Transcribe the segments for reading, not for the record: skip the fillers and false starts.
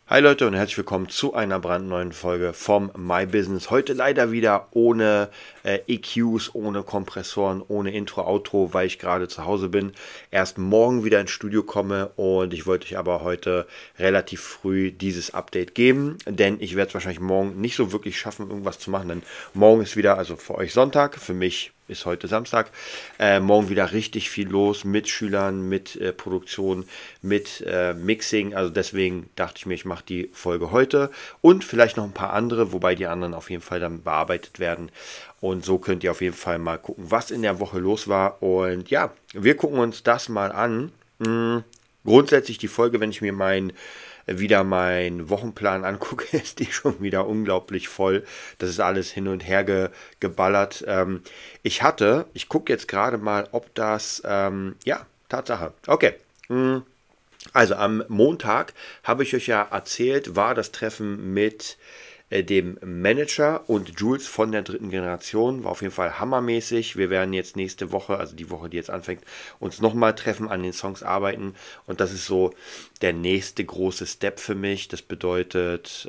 Hi Leute und herzlich willkommen zu einer brandneuen Folge vom My Business. Heute leider wieder ohne EQs, ohne Kompressoren, ohne Intro, Outro, weil ich gerade zu Hause bin. Erst morgen wieder ins Studio komme und ich wollte euch aber heute relativ früh dieses Update geben, denn ich werde es wahrscheinlich morgen nicht so wirklich schaffen, irgendwas zu machen, denn morgen ist wieder, also für euch Sonntag, für mich ist heute Samstag, morgen wieder richtig viel los mit Schülern, mit Produktion, mit Mixing. Also deswegen dachte ich mir, ich mache die Folge heute und vielleicht noch ein paar andere, wobei die anderen auf jeden Fall dann bearbeitet werden. Und so könnt ihr auf jeden Fall mal gucken, was in der Woche los war. Und ja, wir gucken uns das mal an. Grundsätzlich die Folge, wenn ich mir wieder meinen Wochenplan angucke, ist die schon wieder unglaublich voll. Das ist alles hin und her geballert. Ich gucke jetzt gerade mal, ob das, ja, Tatsache. Okay. Also am Montag habe ich euch ja erzählt, war das Treffen mit dem Manager und Jules von der dritten Generation. War auf jeden Fall hammermäßig. Wir werden jetzt nächste Woche, also die Woche, die jetzt anfängt, uns nochmal treffen, an den Songs arbeiten. Und das ist so der nächste große Step für mich. Das bedeutet,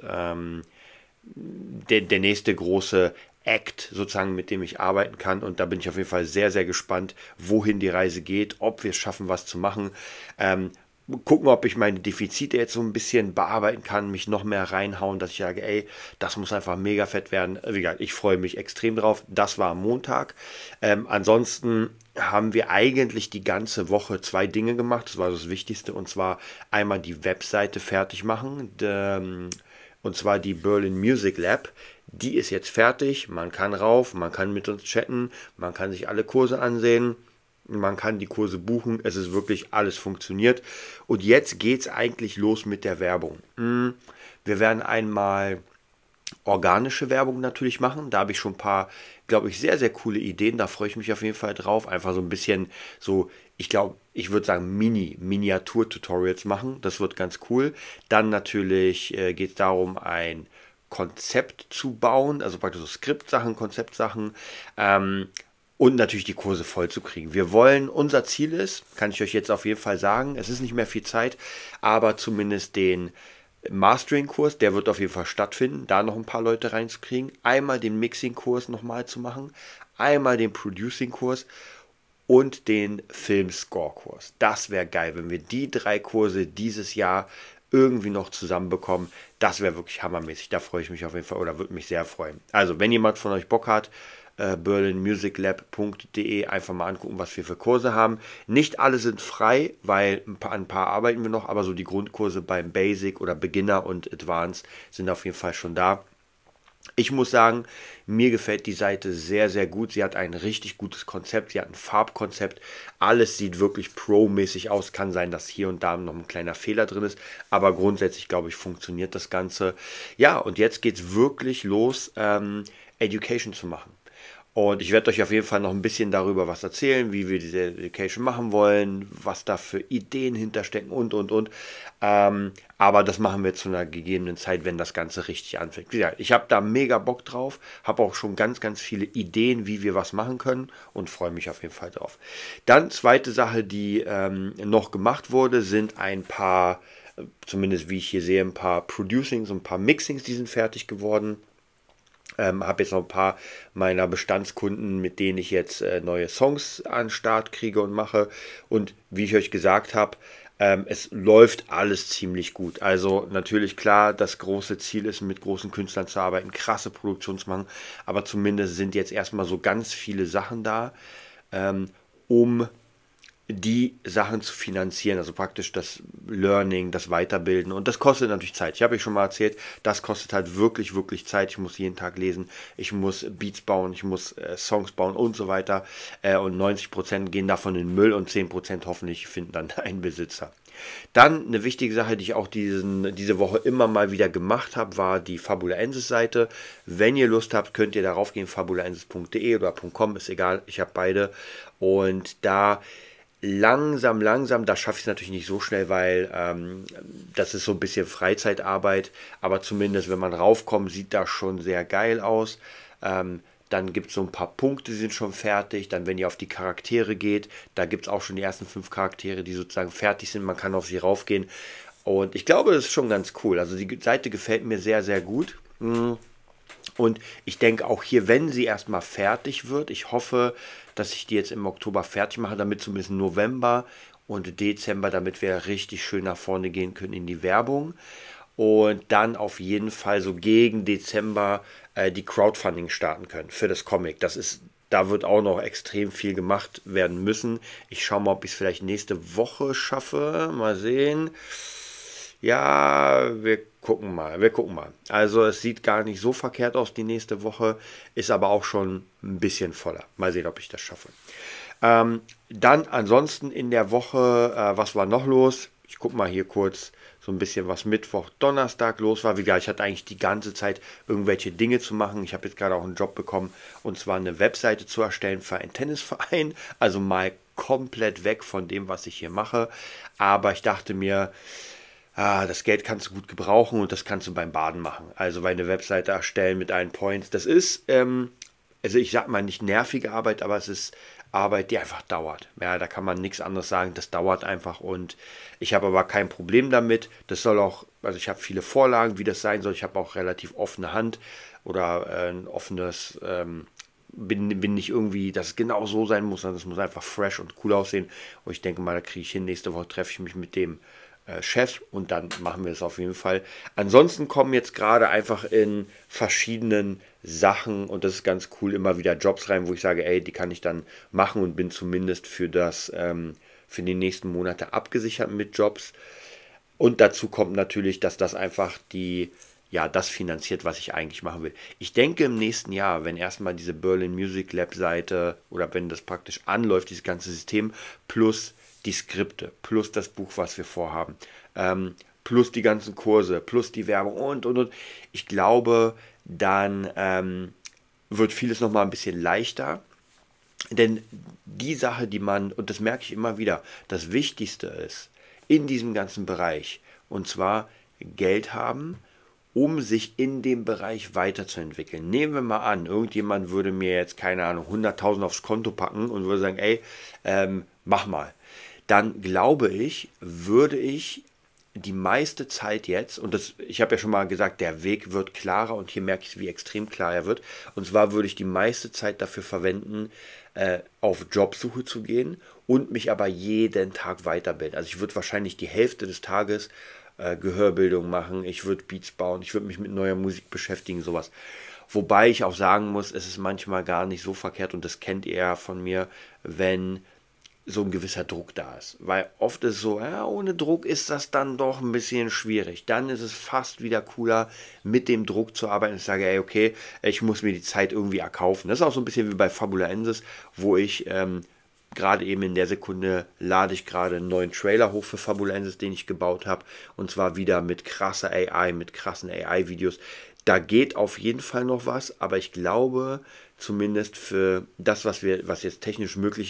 der nächste große Act sozusagen, mit dem ich arbeiten kann. Und da bin ich auf jeden Fall sehr, sehr gespannt, wohin die Reise geht, ob wir es schaffen, was zu machen. Gucken, ob ich meine Defizite jetzt so ein bisschen bearbeiten kann, mich noch mehr reinhauen, dass ich sage, ey, das muss einfach mega fett werden. Wie gesagt, ich freue mich extrem drauf. Das war am Montag. Ansonsten haben wir eigentlich die ganze Woche zwei Dinge gemacht. Das war das Wichtigste. Und zwar einmal die Webseite fertig machen. Und zwar die Berlin Music Lab. Die ist jetzt fertig. Man kann rauf, man kann mit uns chatten, man kann sich alle Kurse ansehen. Man kann die Kurse buchen, es ist wirklich alles funktioniert. Und jetzt geht es eigentlich los mit der Werbung. Wir werden einmal organische Werbung natürlich machen. Da habe ich schon ein paar, glaube ich, sehr, sehr coole Ideen. Da freue ich mich auf jeden Fall drauf. Einfach so ein bisschen so, ich glaube, ich würde sagen Miniatur-Tutorials machen. Das wird ganz cool. Dann natürlich geht es darum, ein Konzept zu bauen, also praktisch so Skriptsachen, Konzeptsachen. Und natürlich die Kurse voll zu kriegen. Wir wollen, unser Ziel ist, kann ich euch jetzt auf jeden Fall sagen, es ist nicht mehr viel Zeit, aber zumindest den Mastering-Kurs, der wird auf jeden Fall stattfinden, da noch ein paar Leute reinzukriegen. Einmal den Mixing-Kurs nochmal zu machen, einmal den Producing-Kurs und den Film-Score-Kurs. Das wäre geil, wenn wir die drei Kurse dieses Jahr irgendwie noch zusammenbekommen. Das wäre wirklich hammermäßig. Da freue ich mich auf jeden Fall oder würde mich sehr freuen. Also, wenn jemand von euch Bock hat, berlinmusiclab.de einfach mal angucken, was wir für Kurse haben. Nicht alle sind frei, weil ein paar arbeiten wir noch, aber so die Grundkurse beim Basic oder Beginner und Advanced sind auf jeden Fall schon da. Ich muss sagen, mir gefällt die Seite sehr, sehr gut. Sie hat ein richtig gutes Konzept. Sie hat ein Farbkonzept. Alles sieht wirklich pro-mäßig aus. Kann sein, dass hier und da noch ein kleiner Fehler drin ist. Aber grundsätzlich, glaube ich, funktioniert das Ganze. Ja, und jetzt geht es wirklich los, Education zu machen. Und ich werde euch auf jeden Fall noch ein bisschen darüber was erzählen, wie wir diese Education machen wollen, was da für Ideen hinterstecken und. Aber das machen wir zu einer gegebenen Zeit, wenn das Ganze richtig anfängt. Wie gesagt, ich habe da mega Bock drauf, habe auch schon ganz, ganz viele Ideen, wie wir was machen können und freue mich auf jeden Fall drauf. Dann zweite Sache, die noch gemacht wurde, sind ein paar, zumindest wie ich hier sehe, ein paar Producings und ein paar Mixings, die sind fertig geworden. Habe jetzt noch ein paar meiner Bestandskunden, mit denen ich jetzt neue Songs an den Start kriege und mache. Und wie ich euch gesagt habe, es läuft alles ziemlich gut. Also natürlich klar, das große Ziel ist, mit großen Künstlern zu arbeiten, krasse Produktionen zu machen. Aber zumindest sind jetzt erstmal so ganz viele Sachen da, um die Sachen zu finanzieren, also praktisch das Learning, das Weiterbilden, und das kostet natürlich Zeit. Ich habe euch schon mal erzählt, das kostet halt wirklich, wirklich Zeit. Ich muss jeden Tag lesen, ich muss Beats bauen, ich muss Songs bauen und so weiter, und 90% gehen davon in den Müll und 10% hoffentlich finden dann einen Besitzer. Dann eine wichtige Sache, die ich auch diese Woche immer mal wieder gemacht habe, war die Fabulaensis-Seite. Wenn ihr Lust habt, könnt ihr darauf gehen, fabulaensis.de oder .com, ist egal, ich habe beide. Und da langsam, da schaffe ich es natürlich nicht so schnell, weil das ist so ein bisschen Freizeitarbeit, aber zumindest wenn man raufkommt, sieht das schon sehr geil aus. Dann gibt es so ein paar Punkte, die sind schon fertig. Dann, wenn ihr auf die Charaktere geht, da gibt es auch schon die ersten 5 Charaktere, die sozusagen fertig sind. Man kann auf sie raufgehen. Und ich glaube, das ist schon ganz cool. Also die Seite gefällt mir sehr, sehr gut. Und ich denke auch hier, wenn sie erstmal fertig wird, ich hoffe, dass ich die jetzt im Oktober fertig mache, damit zumindest November und Dezember, damit wir richtig schön nach vorne gehen können in die Werbung. Und dann auf jeden Fall so gegen Dezember die Crowdfunding starten können für das Comic. Da wird auch noch extrem viel gemacht werden müssen. Ich schaue mal, ob ich es vielleicht nächste Woche schaffe. Mal sehen. Ja, wir gucken mal, wir gucken mal. Also es sieht gar nicht so verkehrt aus die nächste Woche, ist aber auch schon ein bisschen voller. Mal sehen, ob ich das schaffe. Dann ansonsten in der Woche, was war noch los? Ich gucke mal hier kurz so ein bisschen, was Mittwoch, Donnerstag los war. Wie gesagt, ich hatte eigentlich die ganze Zeit irgendwelche Dinge zu machen. Ich habe jetzt gerade auch einen Job bekommen, und zwar eine Webseite zu erstellen für einen Tennisverein. Also mal komplett weg von dem, was ich hier mache. Aber ich dachte mir, das Geld kannst du gut gebrauchen und das kannst du beim Baden machen. Also eine Webseite erstellen mit allen Points. Das ist, also ich sag mal nicht nervige Arbeit, aber es ist Arbeit, die einfach dauert. Ja, da kann man nichts anderes sagen. Das dauert einfach, und ich habe aber kein Problem damit. Das soll auch, also ich habe viele Vorlagen, wie das sein soll. Ich habe auch relativ offene Hand oder ein offenes, bin nicht irgendwie, dass es genau so sein muss, sondern es muss einfach fresh und cool aussehen. Und ich denke mal, da kriege ich hin. Nächste Woche treffe ich mich mit dem Chef und dann machen wir es auf jeden Fall. Ansonsten kommen jetzt gerade einfach in verschiedenen Sachen, und das ist ganz cool, immer wieder Jobs rein, wo ich sage, ey, die kann ich dann machen und bin zumindest für die nächsten Monate abgesichert mit Jobs. Und dazu kommt natürlich, dass das einfach das finanziert, was ich eigentlich machen will. Ich denke im nächsten Jahr, wenn erstmal diese Berlin Music Lab Seite oder wenn das praktisch anläuft, dieses ganze System, plus die Skripte, plus das Buch, was wir vorhaben, plus die ganzen Kurse, plus die Werbung und. Ich glaube, dann wird vieles nochmal ein bisschen leichter. Denn die Sache, und das merke ich immer wieder, das Wichtigste ist in diesem ganzen Bereich, und zwar Geld haben, um sich in dem Bereich weiterzuentwickeln. Nehmen wir mal an, irgendjemand würde mir jetzt, keine Ahnung, 100.000 aufs Konto packen und würde sagen, ey, mach mal. Dann glaube ich, würde ich die meiste Zeit jetzt, und ich habe ja schon mal gesagt, der Weg wird klarer, und hier merke ich, wie extrem klar er wird. Und zwar würde ich die meiste Zeit dafür verwenden, auf Jobsuche zu gehen und mich aber jeden Tag weiterbilden. Also ich würde wahrscheinlich die Hälfte des Tages Gehörbildung machen, ich würde Beats bauen, ich würde mich mit neuer Musik beschäftigen, sowas. Wobei ich auch sagen muss, es ist manchmal gar nicht so verkehrt, und das kennt ihr ja von mir, wenn so ein gewisser Druck da ist. Weil oft ist es so, ja, ohne Druck ist das dann doch ein bisschen schwierig. Dann ist es fast wieder cooler, mit dem Druck zu arbeiten. Ich sage, ey, okay, ich muss mir die Zeit irgendwie erkaufen. Das ist auch so ein bisschen wie bei Fabulensis, wo ich gerade eben in der Sekunde lade ich gerade einen neuen Trailer hoch für Fabulensis, den ich gebaut habe. Und zwar wieder mit krasser AI, mit krassen AI-Videos. Da geht auf jeden Fall noch was, aber ich glaube, zumindest für das, was jetzt technisch möglich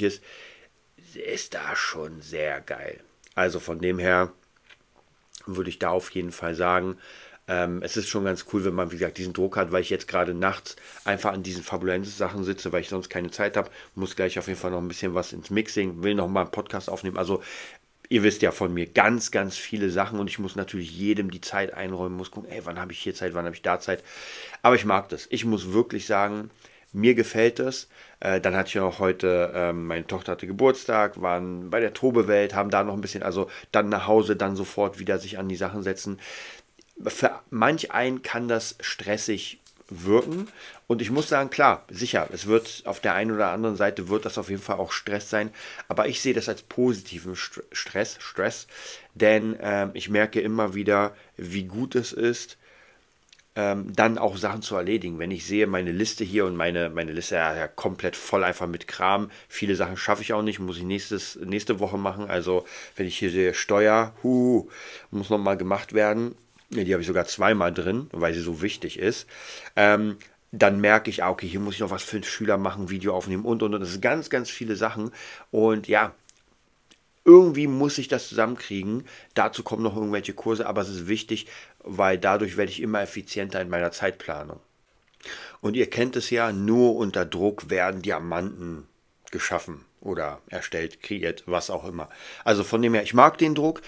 ist da schon sehr geil. Also von dem her würde ich da auf jeden Fall sagen, es ist schon ganz cool, wenn man, wie gesagt, diesen Druck hat, weil ich jetzt gerade nachts einfach an diesen Fabulensis-Sachen sitze, weil ich sonst keine Zeit habe. Muss gleich auf jeden Fall noch ein bisschen was ins Mixing, will noch mal einen Podcast aufnehmen. Also ihr wisst ja von mir ganz, ganz viele Sachen, und ich muss natürlich jedem die Zeit einräumen, muss gucken, ey, wann habe ich hier Zeit, wann habe ich da Zeit. Aber ich mag das. Ich muss wirklich sagen, mir gefällt es. Dann hatte ich auch heute, meine Tochter hatte Geburtstag, waren bei der Tobewelt, haben da noch ein bisschen, also dann nach Hause, dann sofort wieder sich an die Sachen setzen. Für manch einen kann das stressig wirken, und ich muss sagen, klar, sicher, es wird auf der einen oder anderen Seite wird das auf jeden Fall auch Stress sein, aber ich sehe das als positiven Stress, denn ich merke immer wieder, wie gut es ist, dann auch Sachen zu erledigen. Wenn ich sehe, meine Liste hier, und meine Liste ja komplett voll einfach mit Kram. Viele Sachen schaffe ich auch nicht, muss ich nächste Woche machen. Also wenn ich hier sehe, Steuer, muss nochmal gemacht werden. Ja, die habe ich sogar zweimal drin, weil sie so wichtig ist. Dann merke ich, okay, hier muss ich noch was für den Schüler machen, Video aufnehmen und. Das sind ganz, ganz viele Sachen. Und ja, irgendwie muss ich das zusammenkriegen. Dazu kommen noch irgendwelche Kurse, aber es ist wichtig, weil dadurch werde ich immer effizienter in meiner Zeitplanung. Und ihr kennt es ja, nur unter Druck werden Diamanten geschaffen oder erstellt, kreiert, was auch immer. Also von dem her, ich mag den Druck,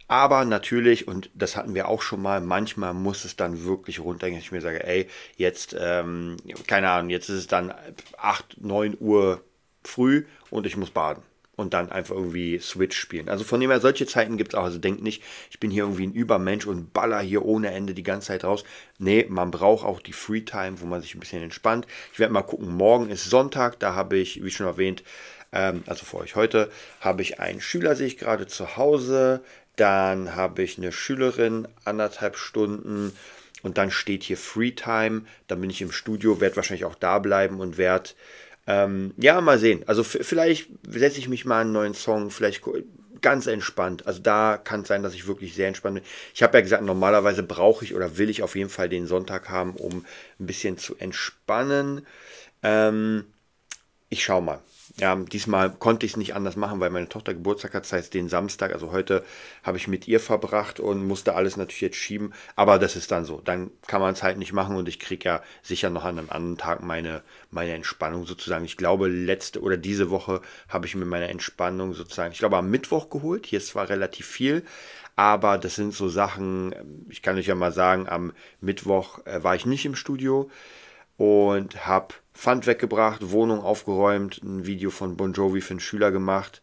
Aber natürlich, und das hatten wir auch schon mal, manchmal muss es dann wirklich runtergehen, dass ich mir sage, ey, jetzt, keine Ahnung, jetzt ist es dann 8, 9 Uhr früh und ich muss baden. Und dann einfach irgendwie Switch spielen. Also von dem her, solche Zeiten gibt es auch. Also denkt nicht, ich bin hier irgendwie ein Übermensch und baller hier ohne Ende die ganze Zeit raus. Nee, man braucht auch die Freetime, wo man sich ein bisschen entspannt. Ich werde mal gucken, morgen ist Sonntag, da habe ich, wie schon erwähnt, also für euch heute, habe ich einen Schüler, sehe ich gerade zu Hause. Dann habe ich eine Schülerin, 1,5 Stunden. Und dann steht hier Freetime. Dann bin ich im Studio, werde wahrscheinlich auch da bleiben und werde, ja, mal sehen. Also vielleicht setze ich mich mal einen neuen Song, vielleicht ganz entspannt. Also da kann es sein, dass ich wirklich sehr entspannt bin. Ich habe ja gesagt, normalerweise brauche ich oder will ich auf jeden Fall den Sonntag haben, um ein bisschen zu entspannen. Ähm, Ich schau mal. Ja, diesmal konnte ich es nicht anders machen, weil meine Tochter Geburtstag hat, das heißt den Samstag, also heute habe ich mit ihr verbracht und musste alles natürlich jetzt schieben, aber das ist dann so. Dann kann man es halt nicht machen und ich kriege ja sicher noch an einem anderen Tag meine Entspannung sozusagen. Ich glaube, letzte oder diese Woche habe ich mir meine Entspannung sozusagen, ich glaube, am Mittwoch geholt. Hier ist zwar relativ viel, aber das sind so Sachen, ich kann euch ja mal sagen, am Mittwoch war ich nicht im Studio und habe Pfand weggebracht, Wohnung aufgeräumt, ein Video von Bon Jovi für einen Schüler gemacht,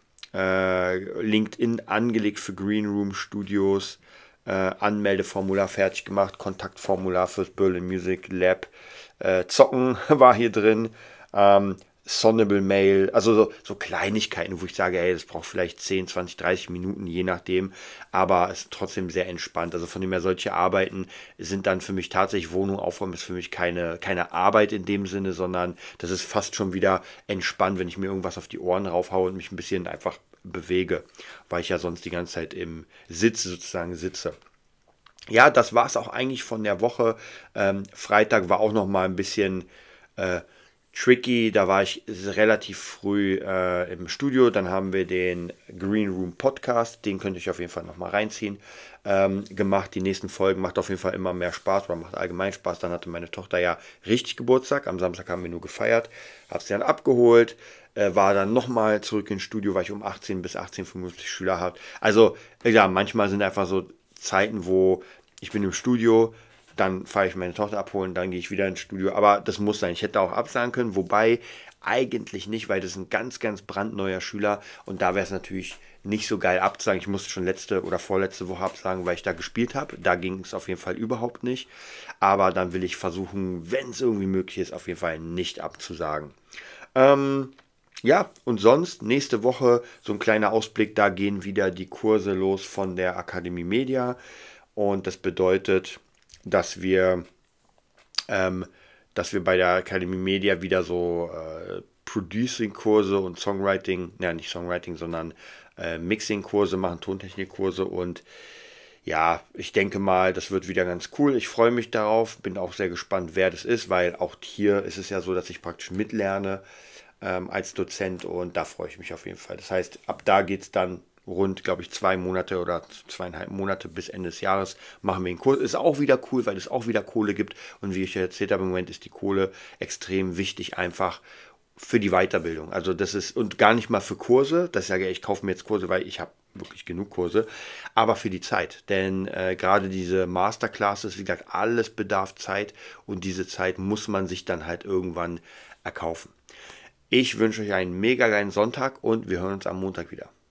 LinkedIn angelegt für Green Room Studios, Anmeldeformular fertig gemacht, Kontaktformular fürs Berlin Music Lab, Zocken war hier drin, Sonnable Mail, also so Kleinigkeiten, wo ich sage, ey, das braucht vielleicht 10, 20, 30 Minuten, je nachdem, aber es ist trotzdem sehr entspannt. Also von dem her, solche Arbeiten sind dann für mich tatsächlich, Wohnung aufräumen ist für mich keine Arbeit in dem Sinne, sondern das ist fast schon wieder entspannt, wenn ich mir irgendwas auf die Ohren raufhaue und mich ein bisschen einfach bewege, weil ich ja sonst die ganze Zeit im Sitz sozusagen sitze. Ja, das war es auch eigentlich von der Woche. Freitag war auch noch mal ein bisschen äh, tricky. Da war ich relativ früh im Studio. Dann haben wir den Green Room Podcast, den könnt ihr euch auf jeden Fall noch mal reinziehen, gemacht. Die nächsten Folgen macht auf jeden Fall immer mehr Spaß oder macht allgemein Spaß. Dann hatte meine Tochter ja richtig Geburtstag. Am Samstag haben wir nur gefeiert. Habe sie dann abgeholt. War dann nochmal zurück ins Studio, weil ich um 18 bis 18:55 Schüler habe. Also, ja, manchmal sind einfach so Zeiten, wo ich bin im Studio, dann fahre ich meine Tochter abholen, dann gehe ich wieder ins Studio. Aber das muss sein. Ich hätte auch absagen können, wobei eigentlich nicht, weil das ist ein ganz, ganz brandneuer Schüler und da wäre es natürlich nicht so geil abzusagen. Ich musste schon letzte oder vorletzte Woche absagen, weil ich da gespielt habe. Da ging es auf jeden Fall überhaupt nicht. Aber dann will ich versuchen, wenn es irgendwie möglich ist, auf jeden Fall nicht abzusagen. Ja, und sonst nächste Woche so ein kleiner Ausblick, da gehen wieder die Kurse los von der Akademie Media und das bedeutet, dass wir, ähm, dass wir bei der Akademie Media wieder so Producing-Kurse und Songwriting, ja nicht Songwriting, sondern Mixing-Kurse machen, Tontechnik-Kurse und ja, ich denke mal, das wird wieder ganz cool. Ich freue mich darauf, bin auch sehr gespannt, wer das ist, weil auch hier ist es ja so, dass ich praktisch mitlerne als Dozent und da freue ich mich auf jeden Fall. Das heißt, ab da geht es dann rund, glaube ich, 2 Monate oder 2,5 Monate bis Ende des Jahres machen wir den Kurs. Ist auch wieder cool, weil es auch wieder Kohle gibt und wie ich ja erzählt habe, im Moment ist die Kohle extrem wichtig einfach für die Weiterbildung. Also das ist, und gar nicht mal für Kurse, dass ich sage, ich kaufe mir jetzt Kurse, weil ich habe wirklich genug Kurse, aber für die Zeit. Denn gerade diese Masterclasses, wie gesagt, alles bedarf Zeit und diese Zeit muss man sich dann halt irgendwann erkaufen. Ich wünsche euch einen mega geilen Sonntag und wir hören uns am Montag wieder.